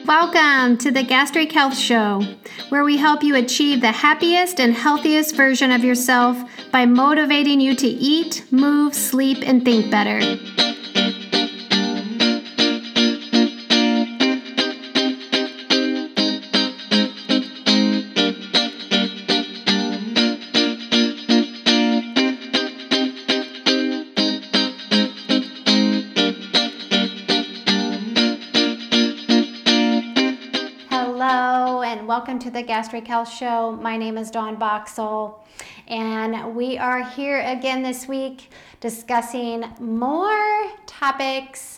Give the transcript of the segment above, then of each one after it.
Welcome to the Gastric Health Show, where we help you achieve the happiest and healthiest version of yourself by motivating you to eat, move, sleep, and think better. Welcome to the Gastric Health Show. My name is Dawn Boxall, and we are here again this week discussing more topics.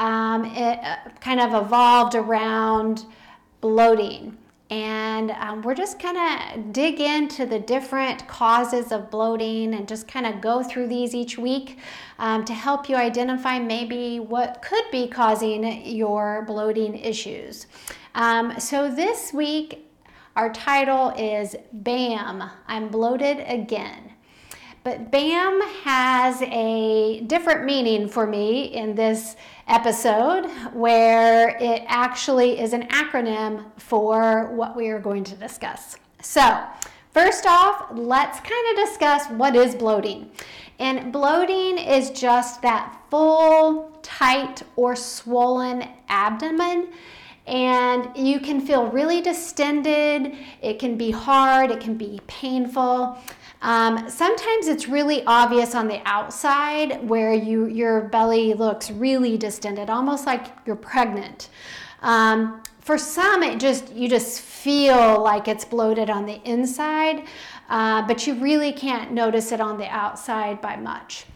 It kind of evolved around bloating, and we're just kind of dig into the different causes of bloating and just kind of go through these each week to help you identify maybe what could be causing your bloating issues. So this week, our title is BAM, I'm bloated again. But BAM has a different meaning for me in this episode, where it actually is an acronym for what we are going to discuss. So first off, let's kind of discuss what is bloating. And bloating is just that full, tight, or swollen abdomen. And you can feel really distended. It can be hard. It can be painful. Sometimes it's really obvious on the outside, where your belly looks really distended, almost like you're pregnant. For some, you just feel like it's bloated on the inside, but you really can't notice it on the outside by much.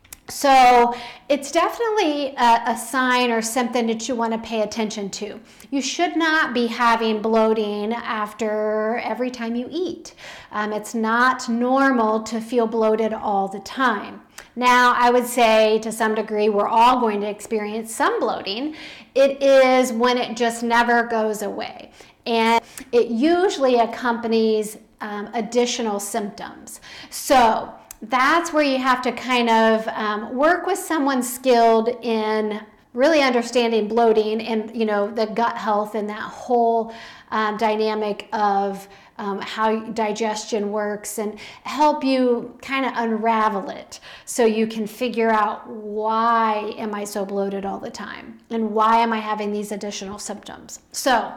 So it's definitely a sign or something that you want to pay attention to. You should not be having bloating after every time you eat. It's not normal to feel bloated all the time. Now, I would say to some degree we're all going to experience some bloating. It is when it just never goes away. And it usually accompanies additional symptoms. So that's where you have to kind of work with someone skilled in really understanding bloating and, the gut health and that whole dynamic of how digestion works, and help you kind of unravel it so you can figure out, why am I so bloated all the time? And why am I having these additional symptoms? So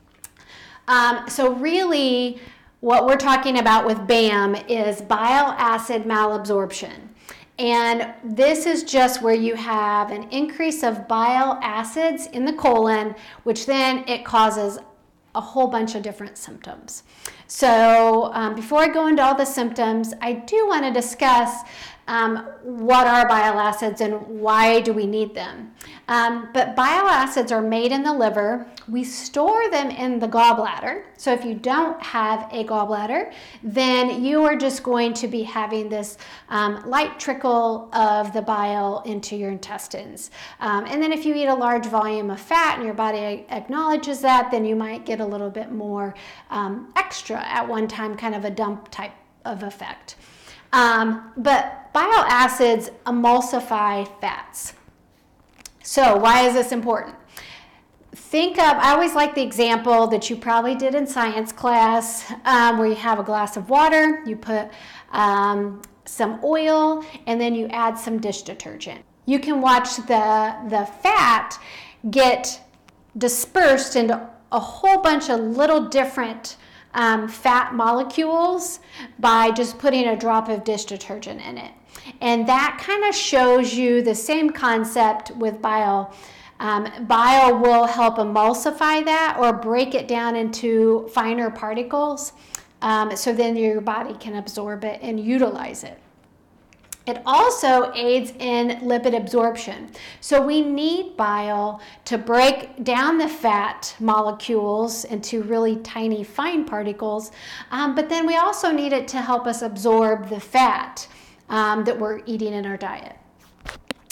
really, what we're talking about with BAM is bile acid malabsorption. And this is just where you have an increase of bile acids in the colon, which then it causes a whole bunch of different symptoms. So before I go into all the symptoms, I do want to discuss what are bile acids and why do we need them. But bile acids are made in the liver. We store them in the gallbladder. So if you don't have a gallbladder, then you are just going to be having this light trickle of the bile into your intestines. And then if you eat a large volume of fat and your body acknowledges that, then you might get a little bit more extra at one time, kind of a dump type of effect. But bile acids emulsify fats. So why is this important? I always like the example that you probably did in science class, where you have a glass of water, you put some oil, and then you add some dish detergent. You can watch the fat get dispersed into a whole bunch of little different fat molecules by just putting a drop of dish detergent in it. And that kind of shows you the same concept with bile. Bile will help emulsify that or break it down into finer particles, so then your body can absorb it and utilize it. It also aids in lipid absorption. So we need bile to break down the fat molecules into really tiny fine particles, but then we also need it to help us absorb the fat that we're eating in our diet.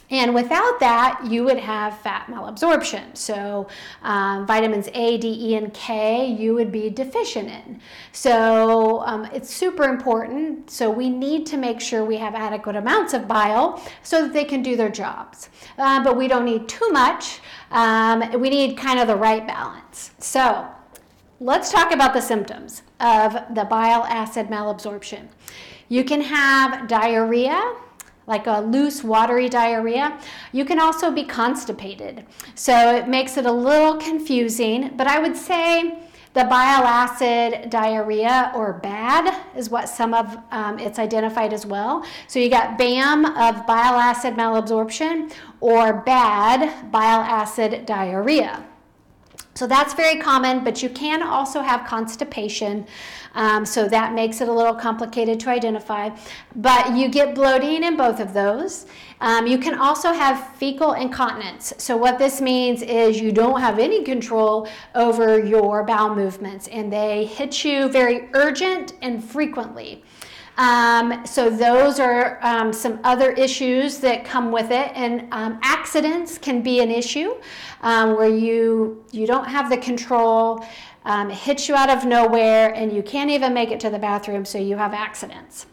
And without that, you would have fat malabsorption. So vitamins A, D, E, and K, you would be deficient in. So it's super important. So we need to make sure we have adequate amounts of bile so that they can do their jobs. But we don't need too much. We need kind of the right balance. So let's talk about the symptoms of the bile acid malabsorption. You can have diarrhea, like a loose, watery diarrhea. You can also be constipated. So it makes it a little confusing, but I would say the bile acid diarrhea, or BAD, is what some of it's identified as well. So you got BAM of bile acid malabsorption, or BAD, bile acid diarrhea. So that's very common, but you can also have constipation, so that makes it a little complicated to identify. But you get bloating in both of those. You can also have fecal incontinence. So what this means is you don't have any control over your bowel movements, and they hit you very urgent and frequently. So those are some other issues that come with it, and accidents can be an issue where you don't have the control, it hits you out of nowhere, and you can't even make it to the bathroom, so you have accidents.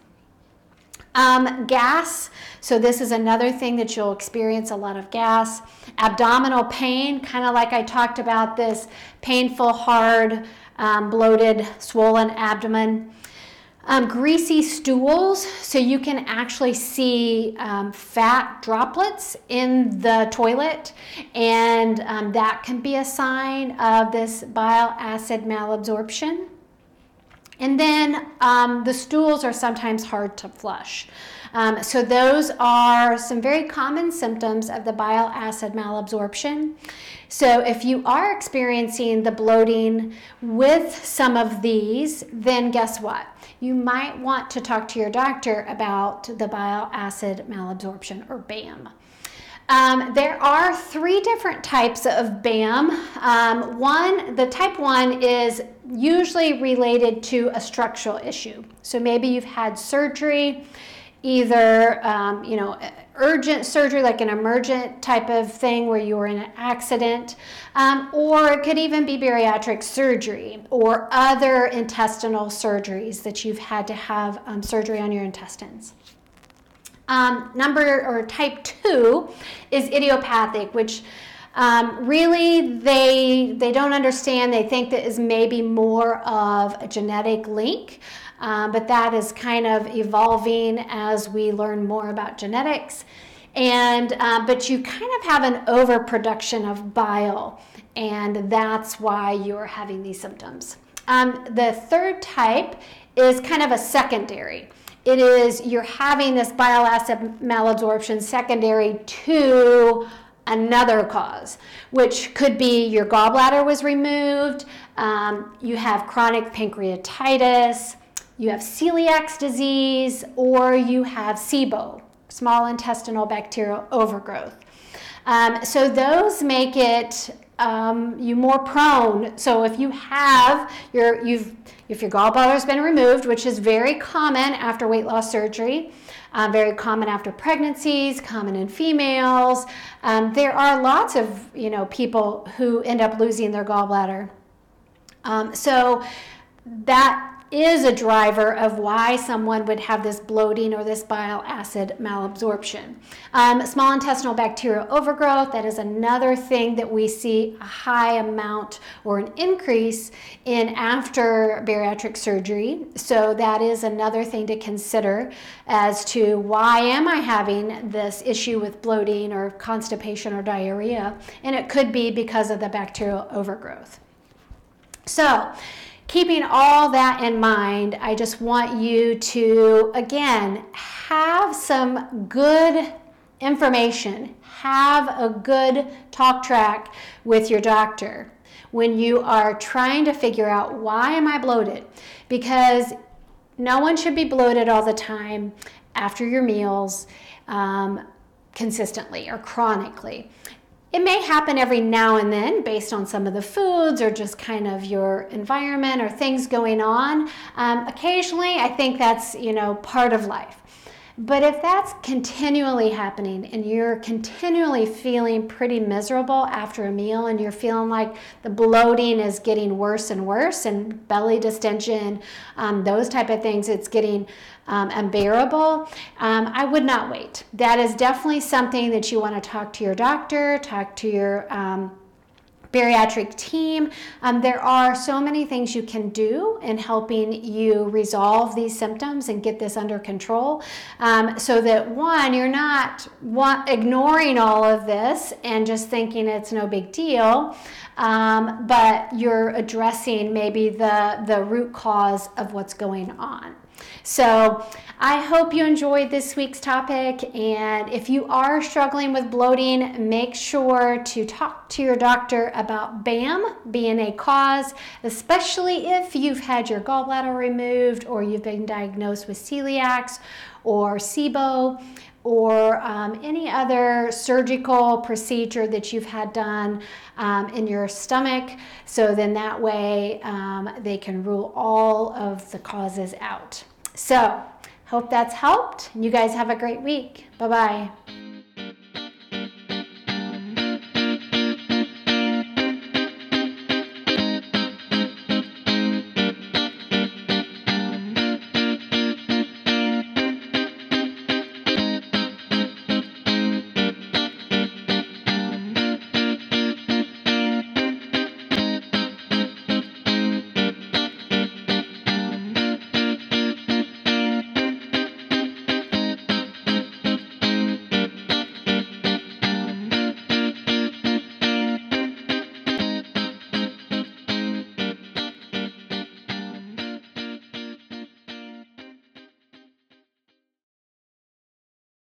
Gas, so this is another thing that you'll experience, a lot of gas. Abdominal pain, kind of like I talked about, this painful, hard, bloated, swollen abdomen. Greasy stools, so you can actually see fat droplets in the toilet, and that can be a sign of this bile acid malabsorption. And then the stools are sometimes hard to flush. So those are some very common symptoms of the bile acid malabsorption. So if you are experiencing the bloating with some of these, then guess what? You might want to talk to your doctor about the bile acid malabsorption, or BAM. There are 3 different types of BAM. The type 1 is usually related to a structural issue. So maybe you've had surgery, either urgent surgery, like an emergent type of thing where you were in an accident, or it could even be bariatric surgery or other intestinal surgeries that you've had to have surgery on your intestines. Type 2 is idiopathic, which really they don't understand. They think that is maybe more of a genetic link. But that is kind of evolving as we learn more about genetics. But you kind of have an overproduction of bile, and that's why you're having these symptoms. The third type is kind of a secondary. It is you're having this bile acid malabsorption secondary to another cause, which could be your gallbladder was removed, you have chronic pancreatitis, you have celiac disease, or you have SIBO, small intestinal bacterial overgrowth. So those make it you more prone. So if you have if your gallbladder has been removed, which is very common after weight loss surgery, very common after pregnancies, common in females. There are lots of people who end up losing their gallbladder. So that is a driver of why someone would have this bloating or this bile acid malabsorption. Small intestinal bacterial overgrowth, that is another thing that we see a high amount or an increase in after bariatric surgery. So that is another thing to consider as to why am I having this issue with bloating or constipation or diarrhea, and it could be because of the bacterial overgrowth. So keeping all that in mind, I just want you to, again, have some good information, have a good talk track with your doctor when you are trying to figure out, why am I bloated? Because no one should be bloated all the time after your meals consistently or chronically. It may happen every now and then based on some of the foods or just kind of your environment or things going on. Occasionally, I think that's, part of life. But if that's continually happening and you're continually feeling pretty miserable after a meal and you're feeling like the bloating is getting worse and worse and belly distension, those type of things, it's getting unbearable, I would not wait. That is definitely something that you want to talk to your doctor, talk to your bariatric team. There are so many things you can do in helping you resolve these symptoms and get this under control, so that one, you're not ignoring all of this and just thinking it's no big deal, but you're addressing maybe the root cause of what's going on. So I hope you enjoyed this week's topic, and if you are struggling with bloating, make sure to talk to your doctor about BAM being a cause, especially if you've had your gallbladder removed or you've been diagnosed with celiac or SIBO, or any other surgical procedure that you've had done in your stomach. So then that way they can rule all of the causes out. So hope that's helped. You guys have a great week. Bye-bye.